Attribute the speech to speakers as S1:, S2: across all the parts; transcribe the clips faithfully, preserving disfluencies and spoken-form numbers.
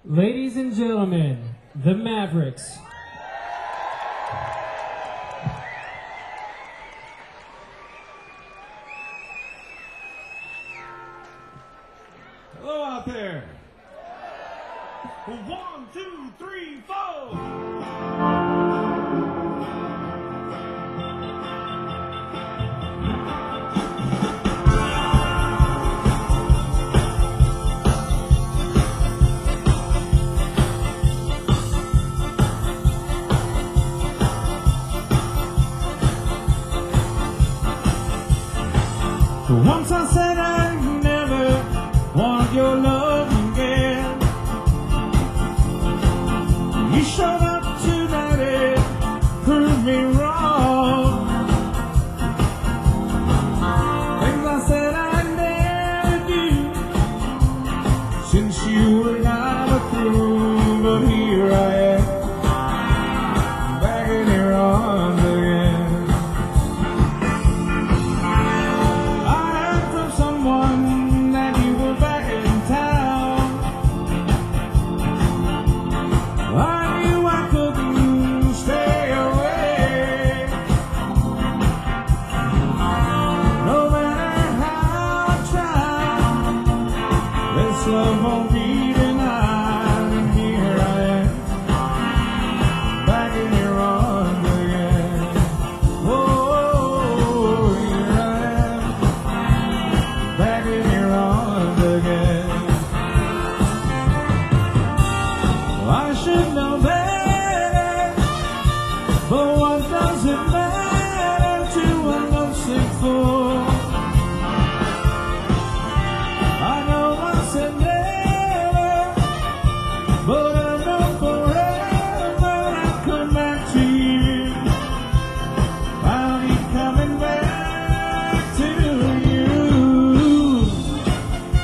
S1: Ladies and gentlemen, the Mavericks.
S2: Hello out there. One, two, three, four. Once I said I'd never want your love again. You showed up tonight and proved me wrong. Things I said I'd never do, since you were not approved. But here I am, back in your arms again. That you were back in town. I knew I couldn't stay away. No matter how I try, this love won't be denied. And here I am, back in your arms again. Oh, here I am, back in your arms again. I should know better, but what does it matter to a lovesick fool? I know I said never, but I know forever I'll come back to you. I'll be coming back to you.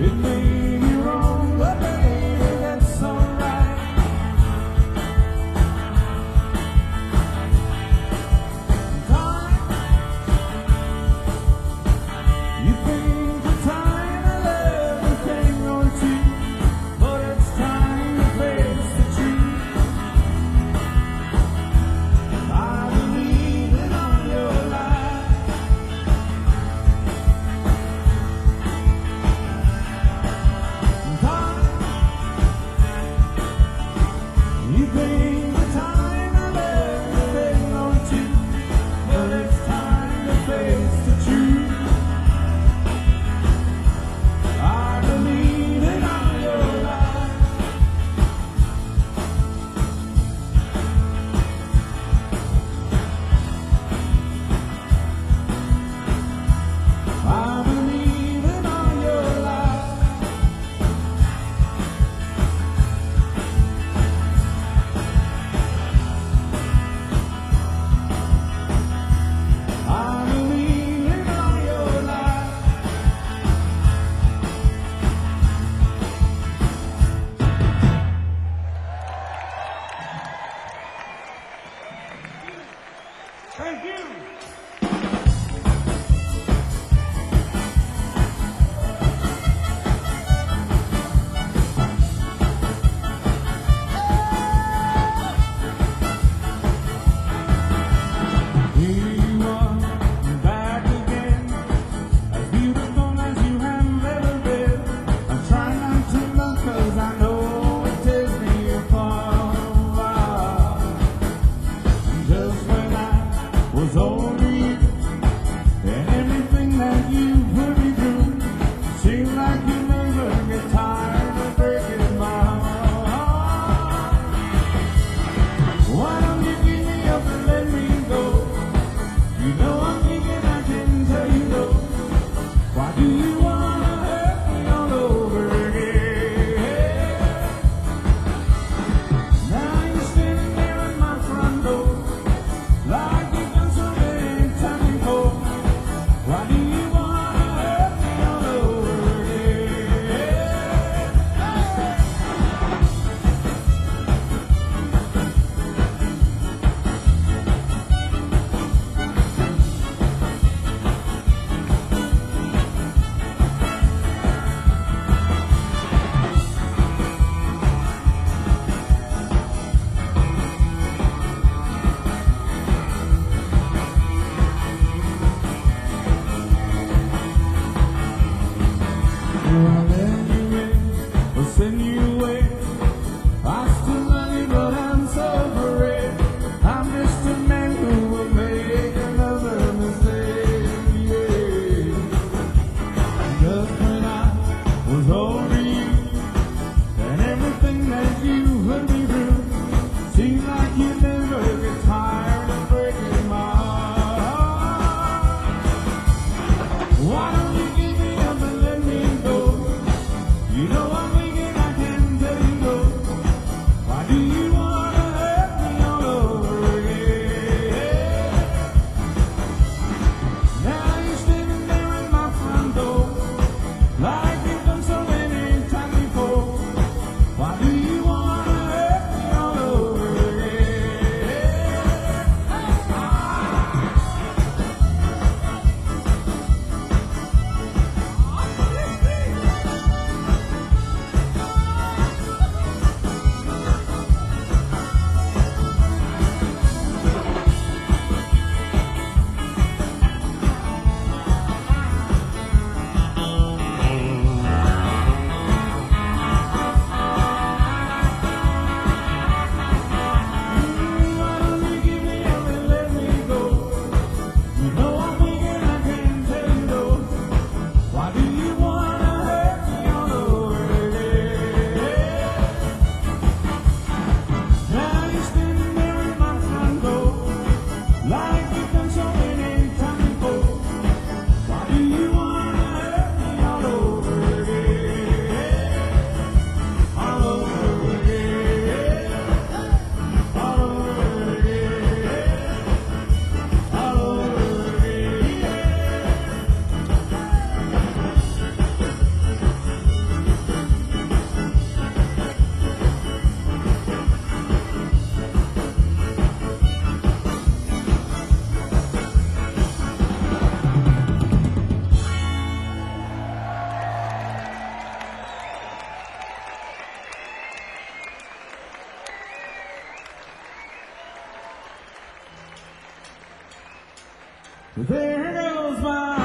S2: It may be wrong, but baby, that's alright. Time, you think the time and everything on to, but it's time to face the truth. I believe in all your lies. You think the time and everything on to, but it's time to face the truth. I believe in all your lies. I believe in all your lies. I believe in all your lies. Thank you. Here you are, back again, as beautiful as you have ever been. I'm trying not to look 'cause I know it tears me apart. Just when I was over you, and everything that you put me through, seemed like you never get tired of breaking my heart. Why don't you give me up and let me go? You know I'm thinking I can tell you no. Why do you wanna hurt me all over again? Now you're standing there at my front door, like you've done so many times before. Why do you wanna hurt me all over again? I'll let you in, or send you away. I still love you, but I'm so afraid. I'm just a man who will make another mistake. Yeah. Just when I was over you, and everything that you put me through, seemed like you never get tired of breaking my heart. Why don't you give me up and let me go? You know I'm thinking I can tell you no. Why do you wanna hurt me all over again? Now you're standing there at my front door, There goes my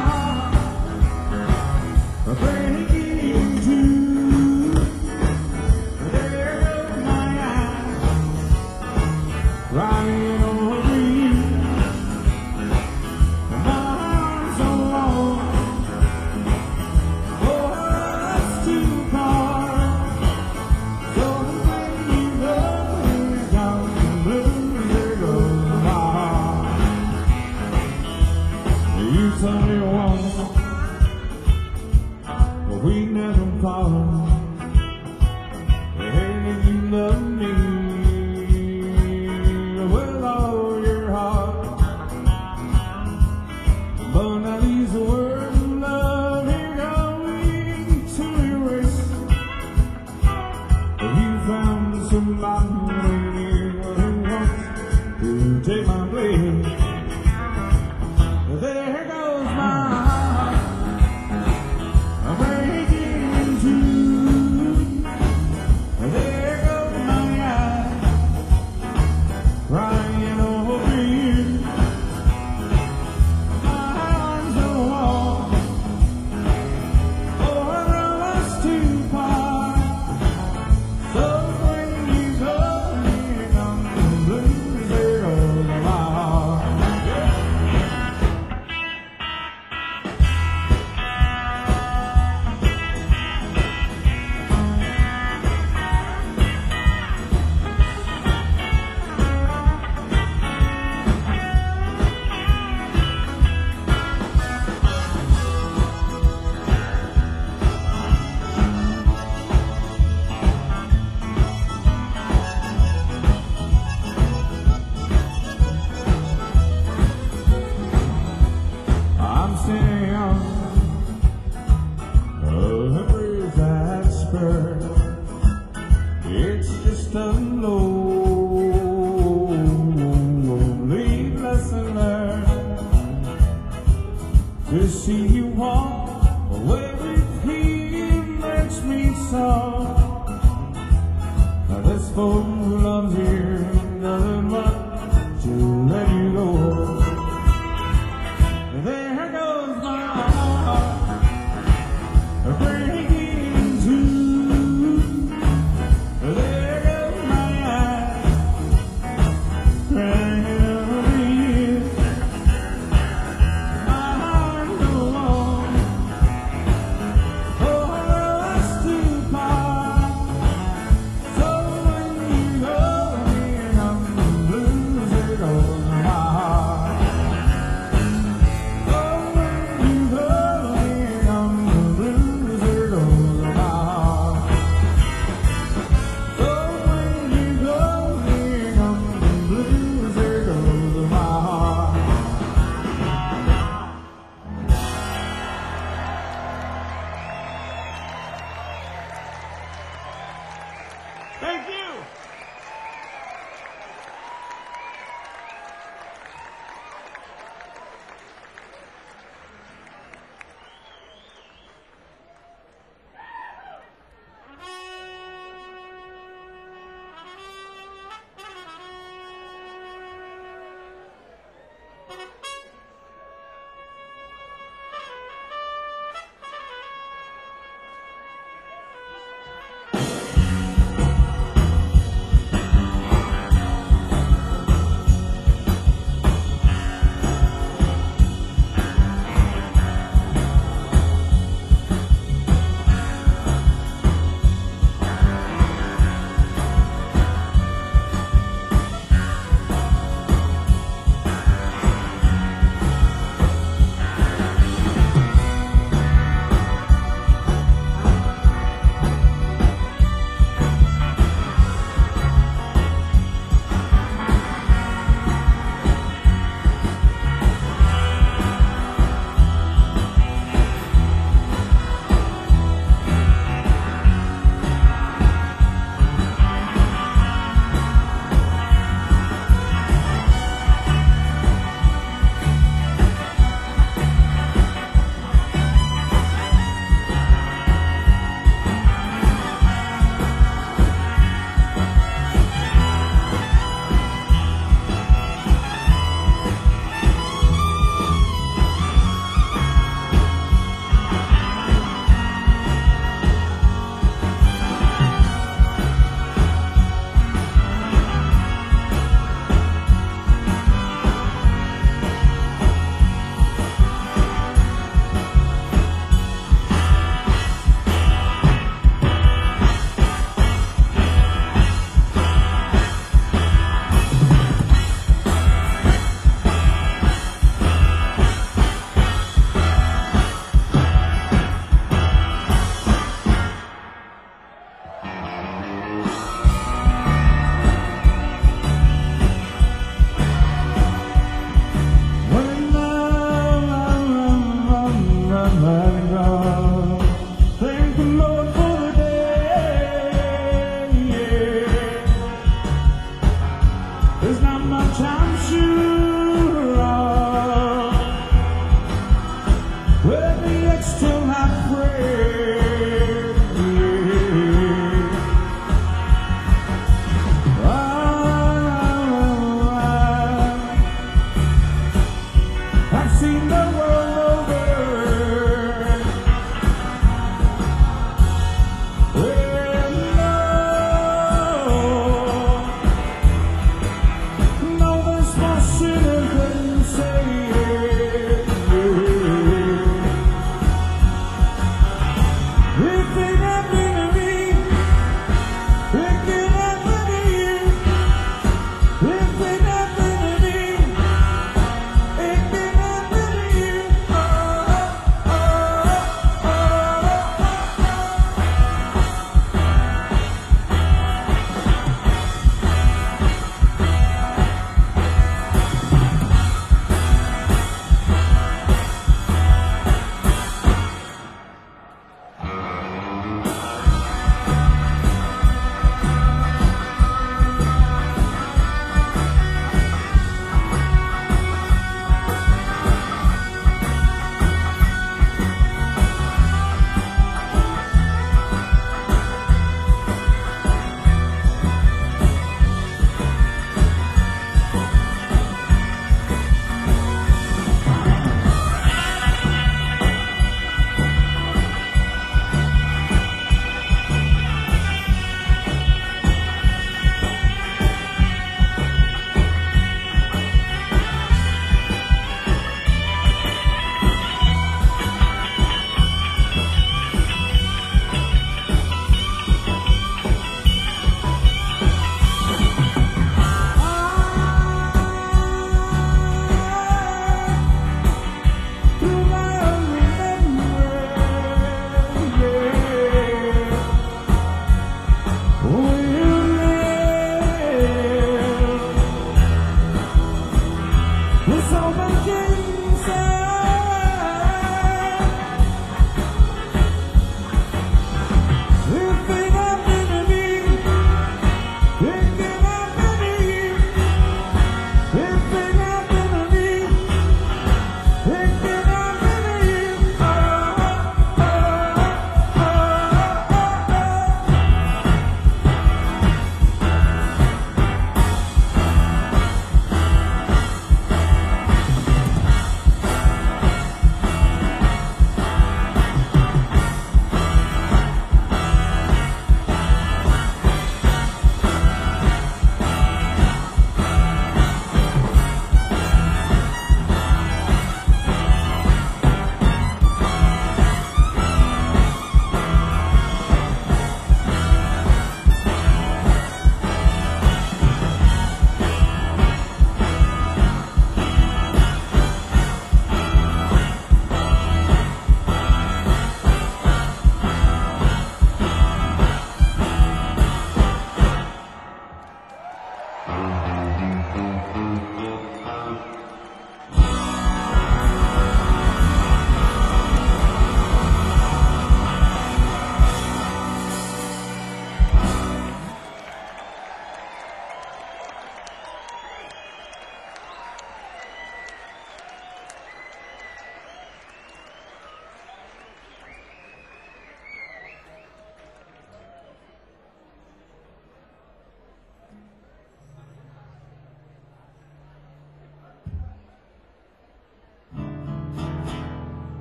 S2: heart breaking too. There goes my eyes crying over you. My arms so long, oh, it's too far. So when you go, here comes the blues. There goes my heart. You tell me once, but we never called. Hey, did you love me with all your heart? But now these words of love are going to erase. You found somebody who wants to take my place. There goes my heart breaking in two. There goes my eyes crying over you. My arms are warm, oh, I know it's too far. So when you go, here comes the blues. There goes my heart. I'm standing on a bridge that's spurred. It's just a lonely lesson learned to see you walk away with him makes me soft. Now this fool who loves you doesn't want to let you go. There goes my heart breaking in two. There goes my eyes crying over you. My arms are long, oh, it's too far. So when you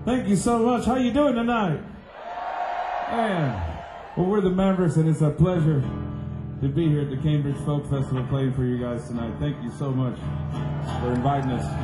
S2: Thank you so much. How you doing tonight? Man, well, we're the Mavericks, and it's a pleasure to be here at the Cambridge Folk Festival playing for you guys tonight. Thank you so much for inviting us.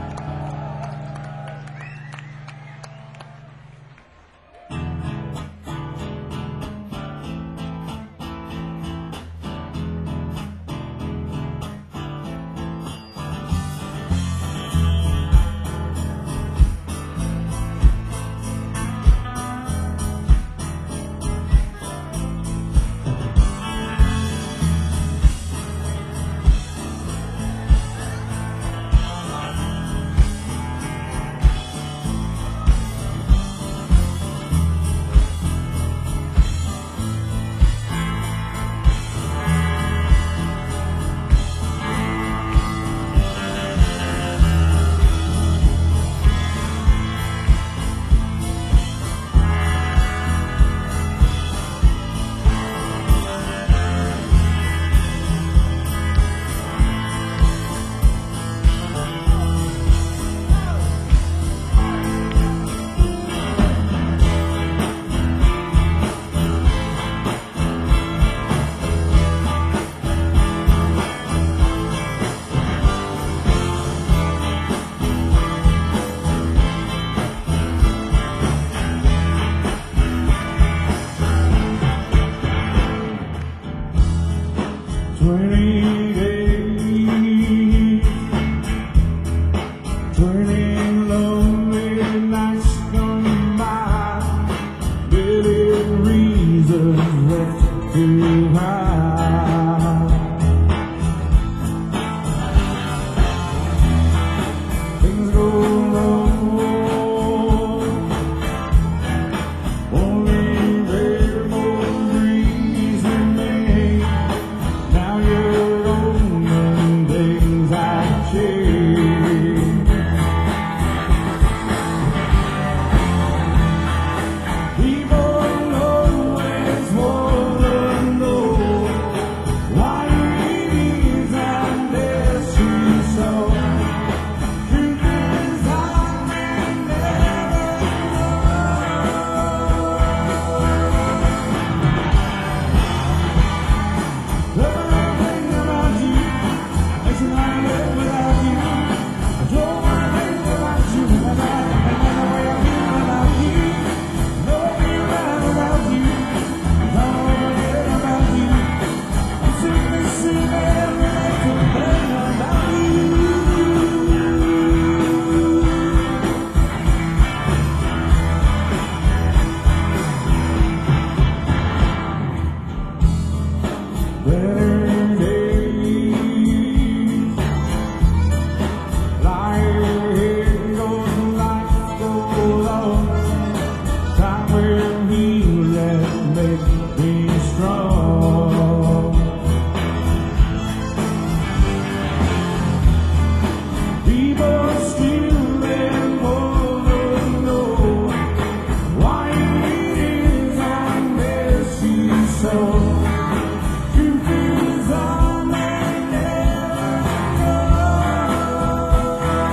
S2: Twenty days, twenty lonely nights gone by, million reasons left to hide. Things go wrong, only memories remain. Now you're old and things have changed. People always wanna know why it is that there's she's so. Truth is I may never know. Love thing about you makes me wanna live without you. I don't wanna think about you and I and the way I feel about you. No feel right about you. Don't forget about you. I'm sick of seeing every day complain about you. Better days lie ahead, goes life goes on. Time will heal and make me strong. People still they wanna know why it is I miss you so. Truth is I may never know.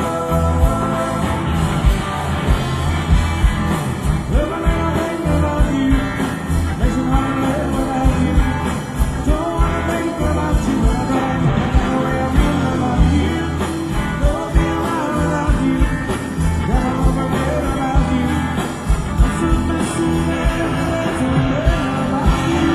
S2: Living and think about you makes me wanna live without you. Don't wanna think about you and I and the way I feel about you. Don't feel right without you. Gotta forget about you. I'm sick of seeing every day complain about you.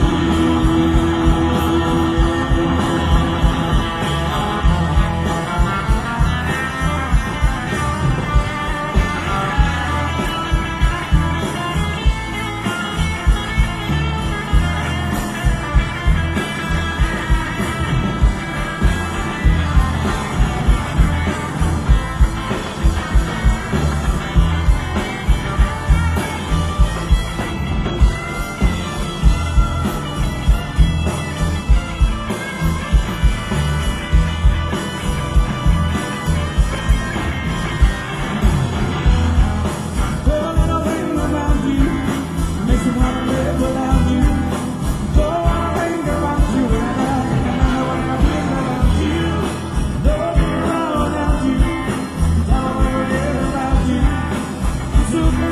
S2: Don't wanna think about you, makes me wanna live without you. Don't wanna think about you and I and the way I feel about you. Don't be around without you. Don't forget about you. I'm super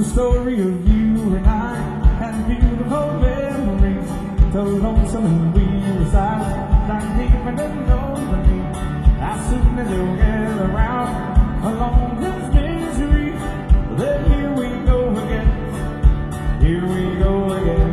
S2: story of you and I and beautiful memories. So lonesome and we reside, not deep in the nobody. As soon as you get around, along this misery, then here we go again. Here we go again.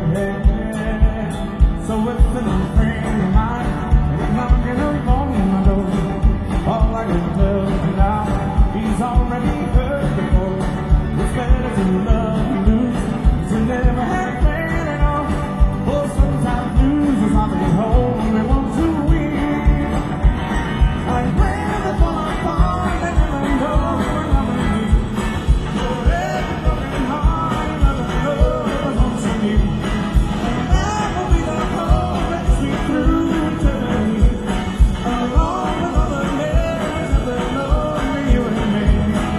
S2: So if it's a friend of mine, and he's knocking on my door, all I can tell you now, he's already heard before. It's better to love and lose, to never have pain at all. For sometimes losers are the only ones who win. I'd rather fall apart than ever know we're loving you. For every broken heart, another love wants from you. And that will be the hope that gets me through eternity. Along with all the memories of the love for you and me.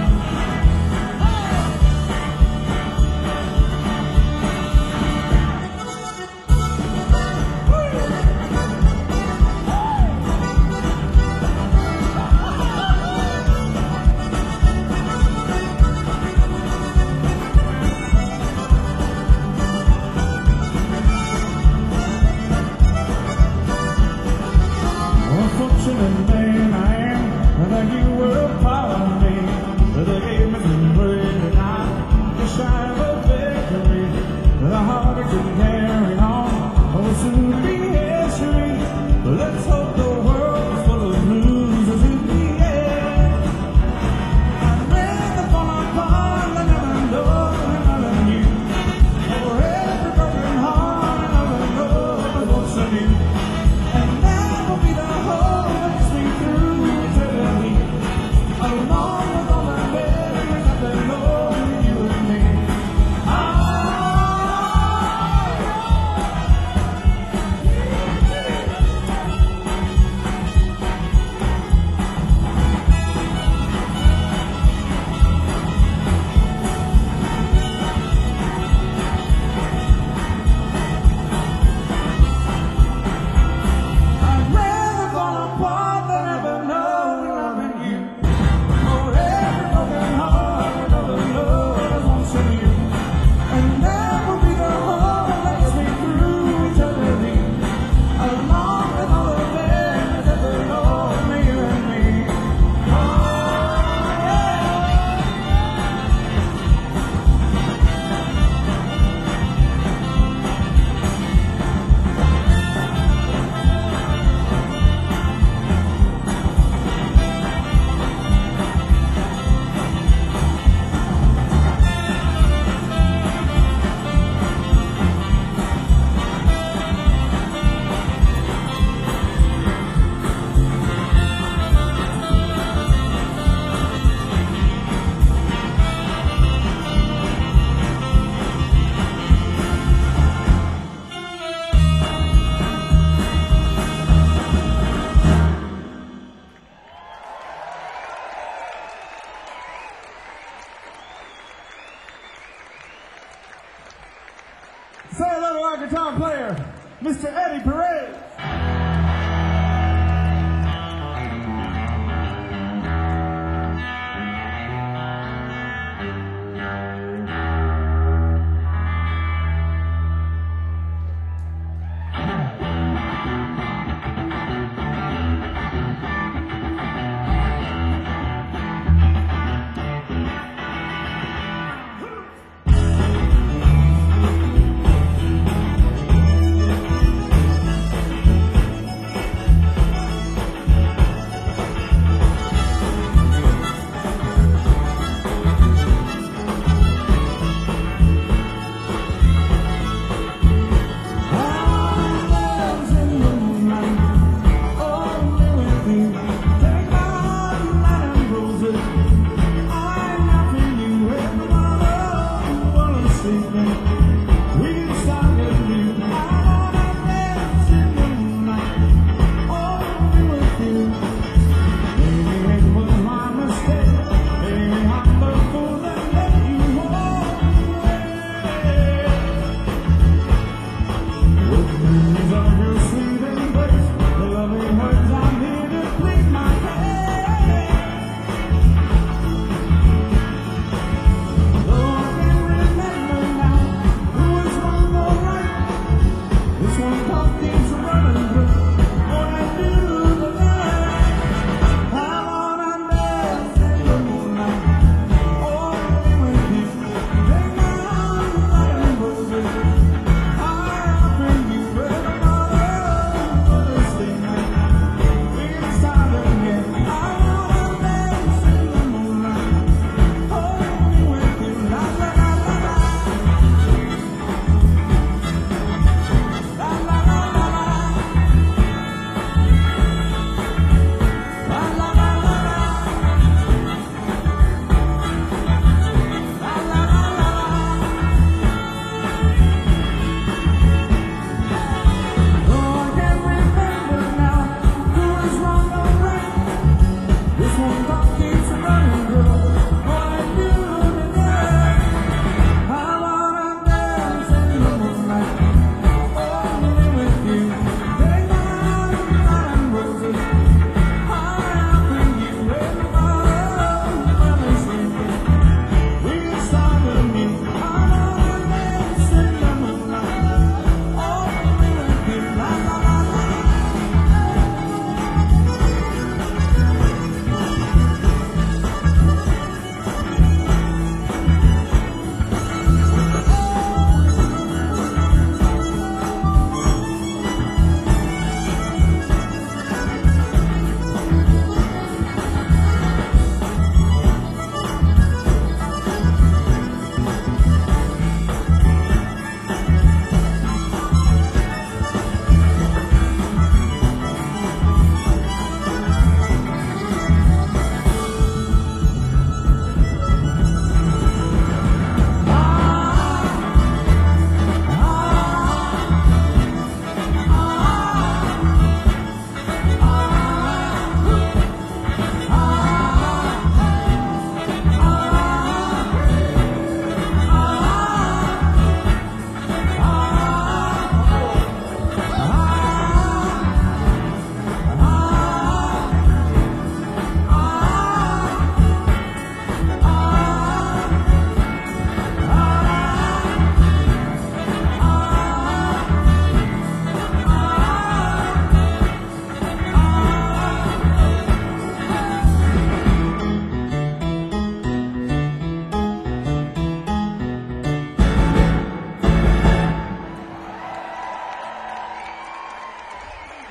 S2: Unfortunate man I am, that you were a part of me, that gave me some bread and I the shine of a victory, the heart that could carry on, will soon be history. Let's hope the world is full of losers in the end. I'd rather fall apart than ever know another you. For every broken heart, another love wants to be. And that will be the hope that gets me through eternity.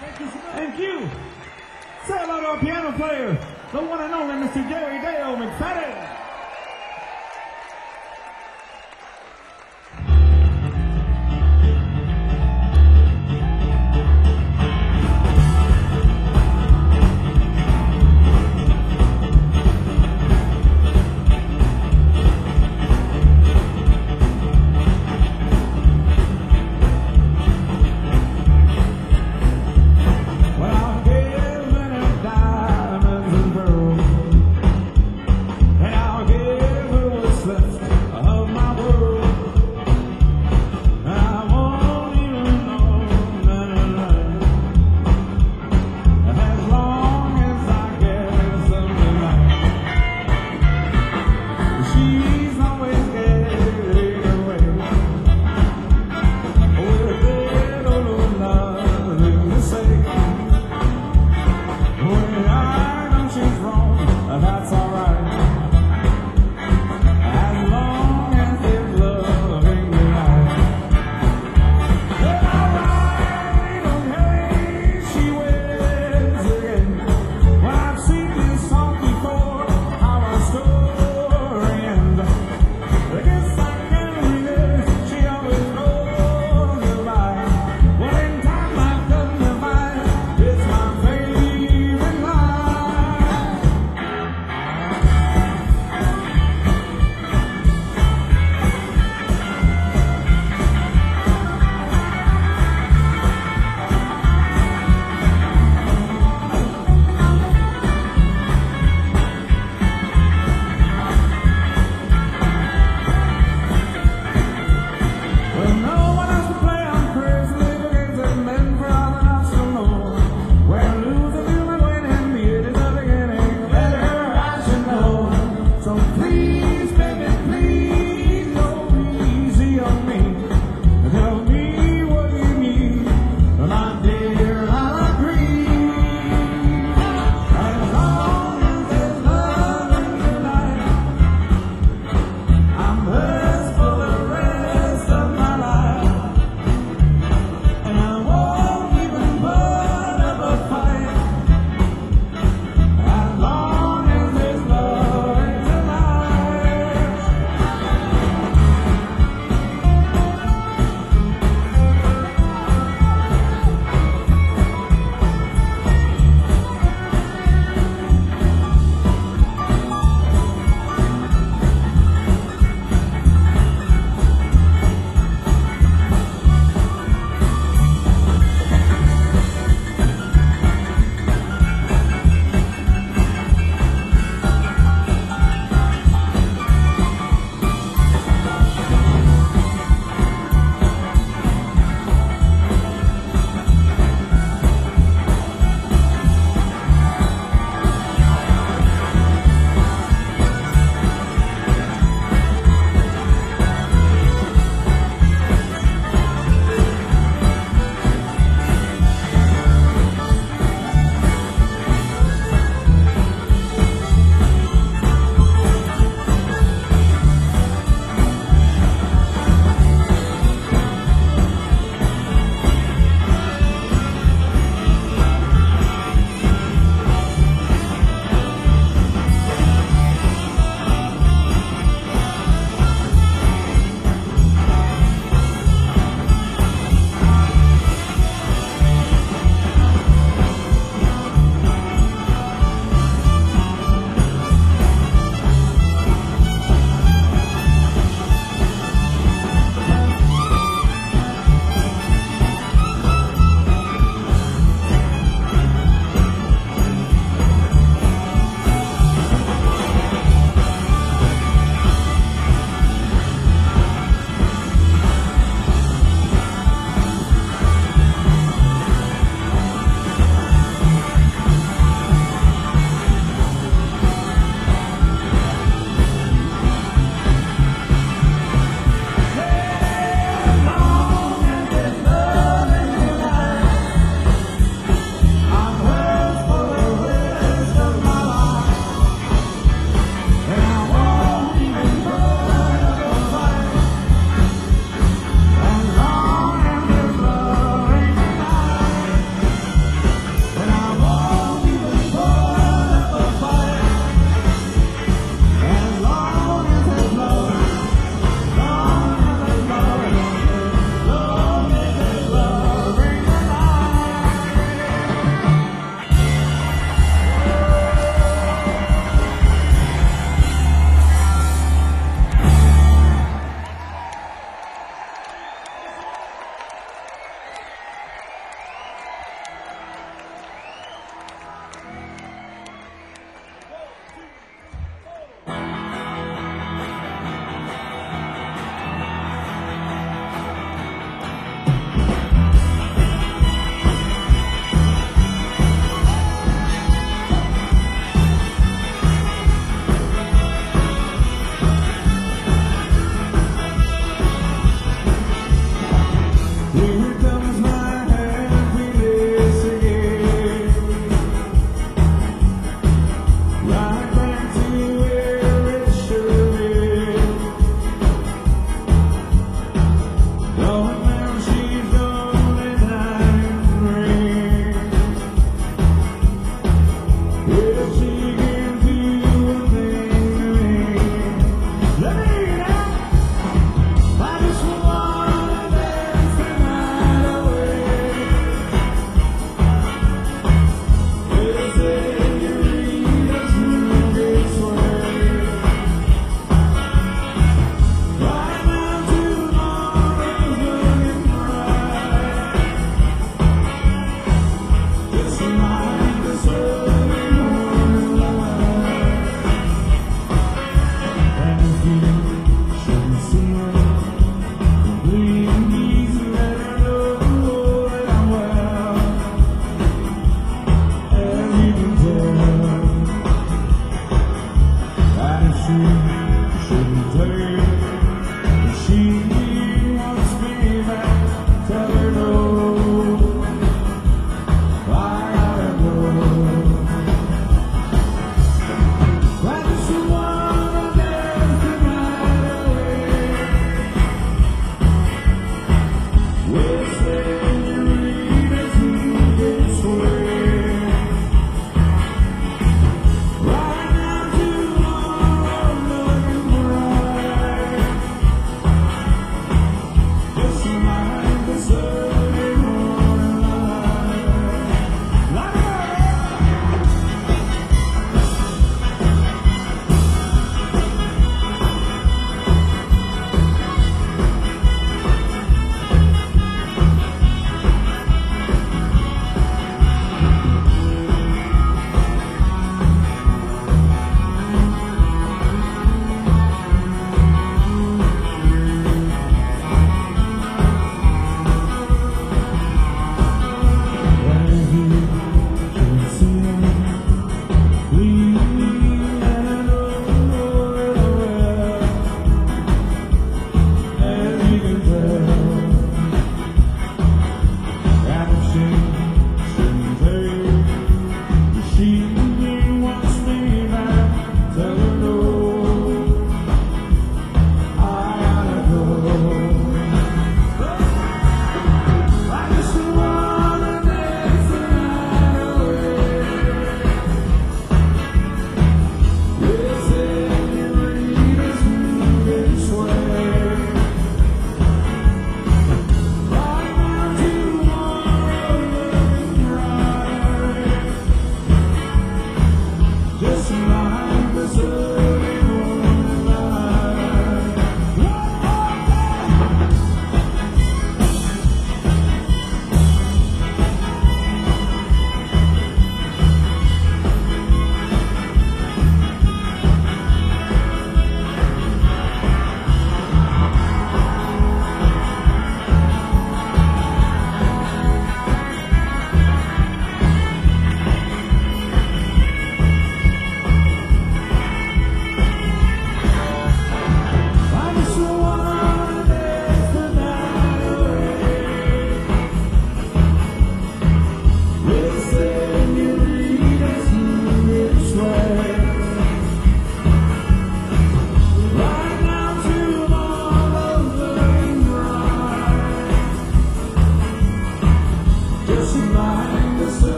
S2: Thank you. Say hello to our piano player, the one and only Mister Jerry Dale McFadden. And I'll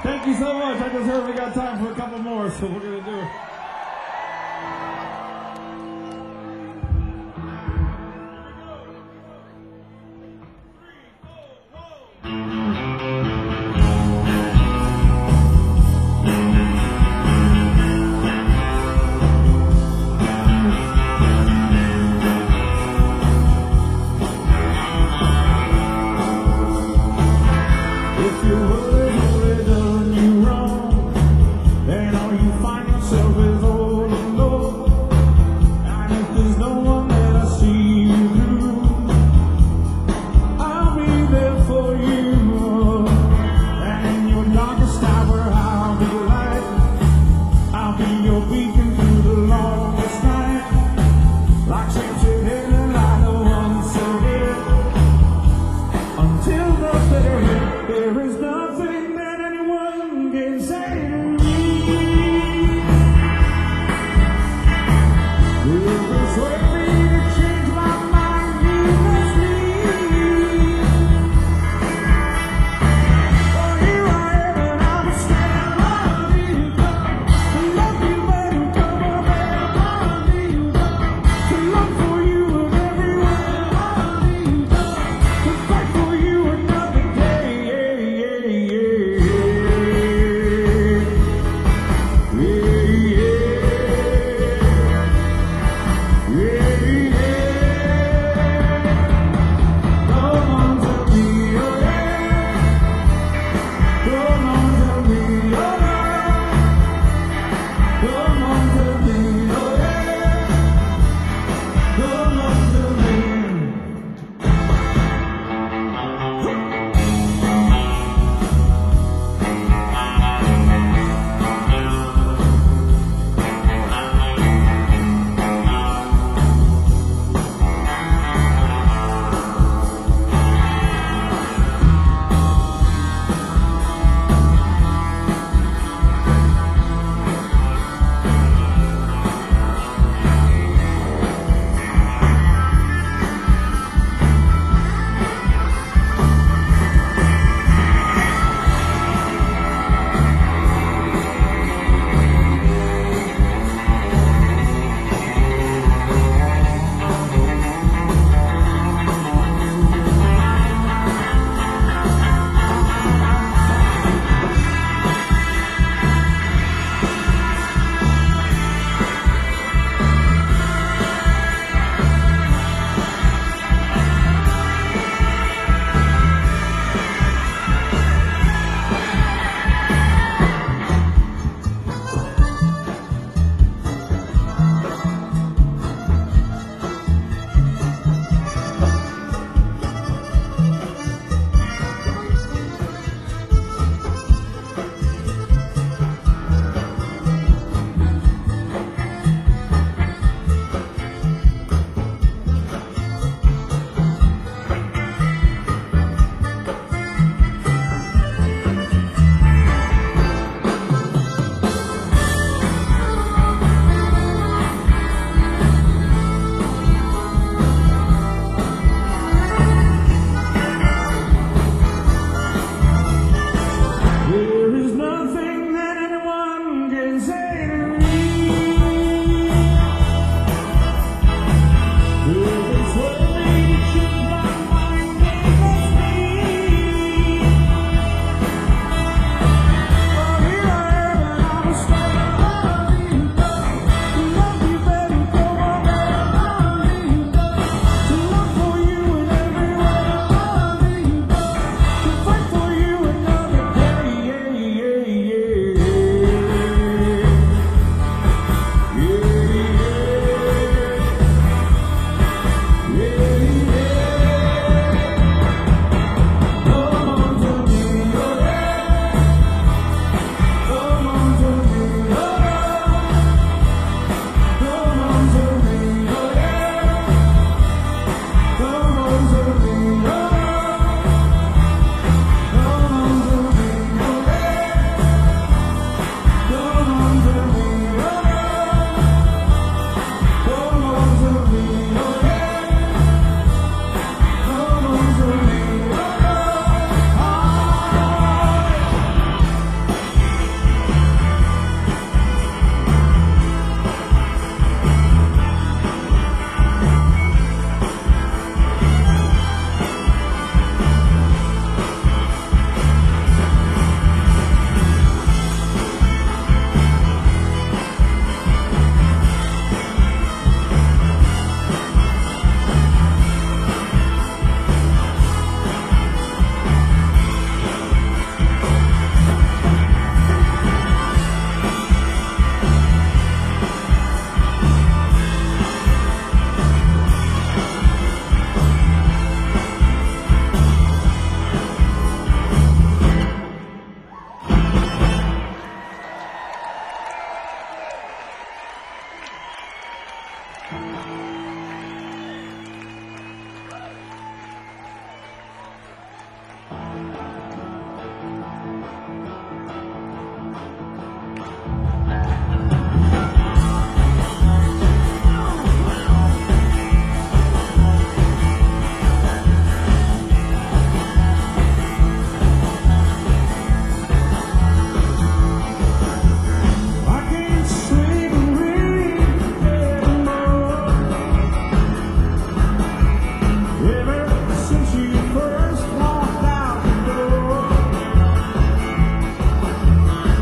S2: Thank you so much. I just heard we got time for a couple more, so we're going to do it. If your world has done you wrong, then all you find yourself with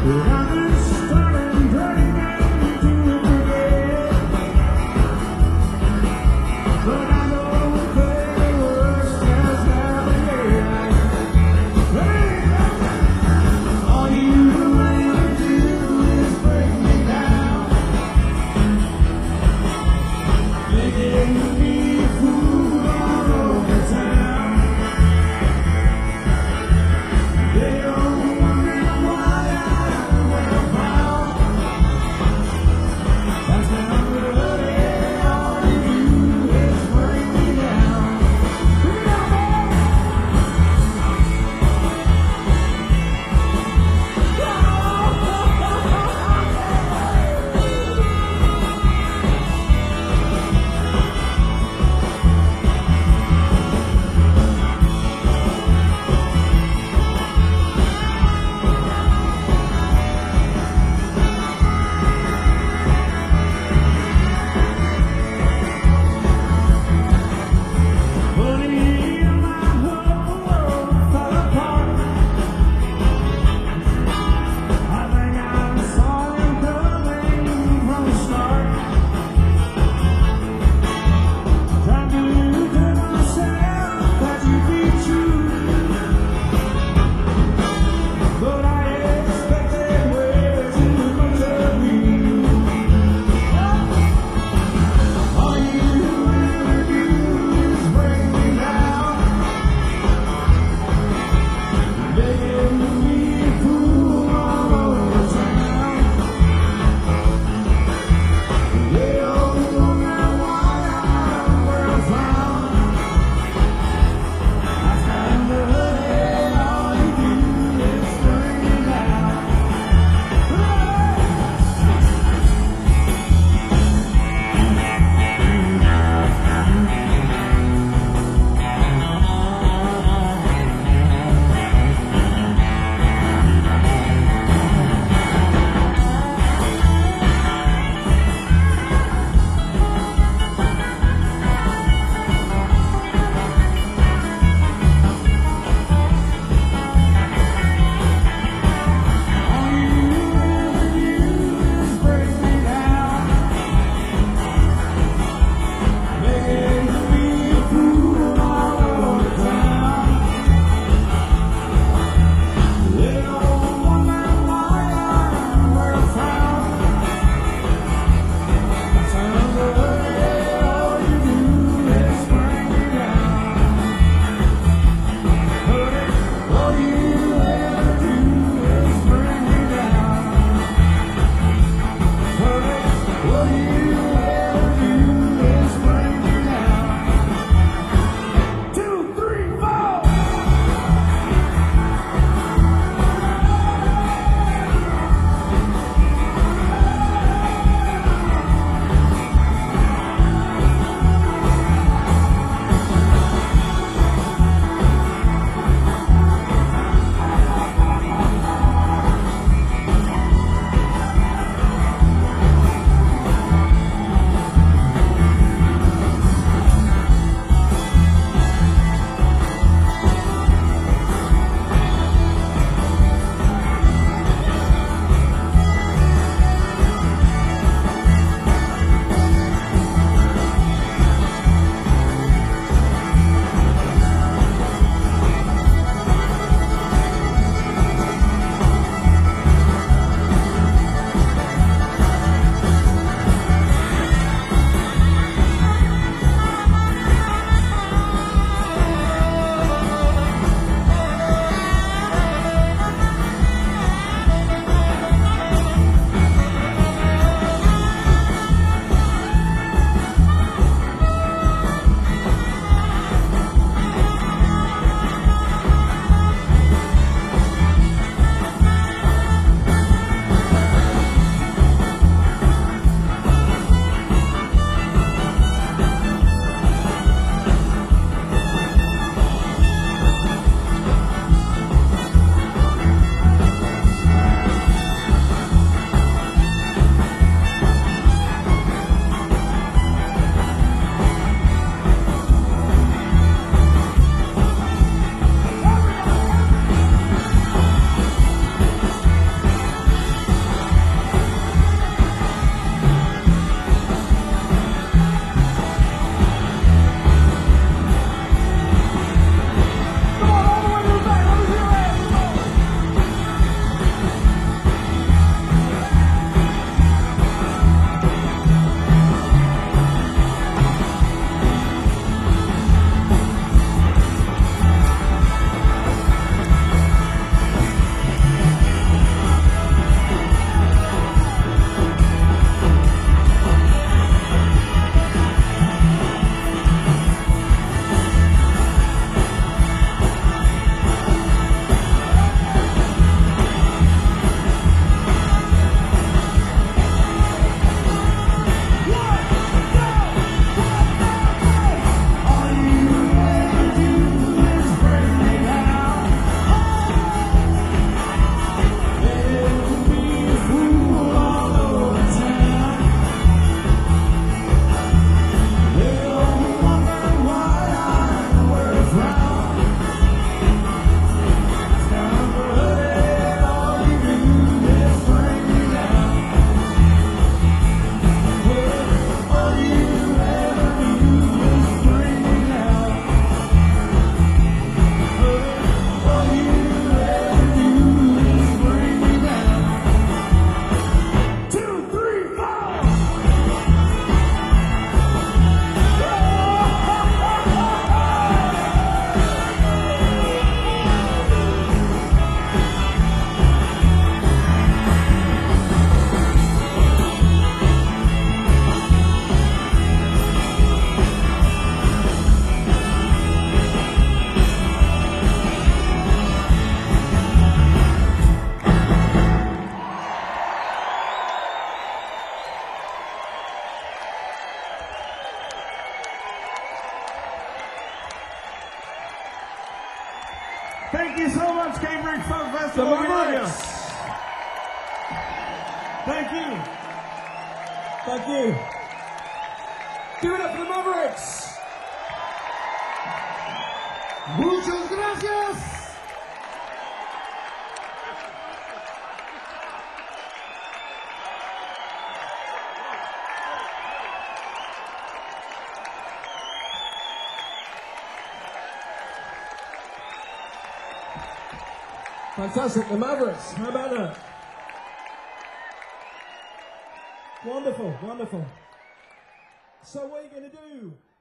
S2: But I've been starting drinking to forget. But I know the worst has happened yet. Hey, all you really do is break me down, making me a fool all over town. They don't wonder why I fuerte
S1: The
S2: lo que
S1: Mavericks.
S2: Thank you.
S1: Thank you. Give it up for the Mavericks.
S2: Muchas gracias.
S1: Fantastic, the Mavericks. How about that? Wonderful, wonderful. So what are you going to do?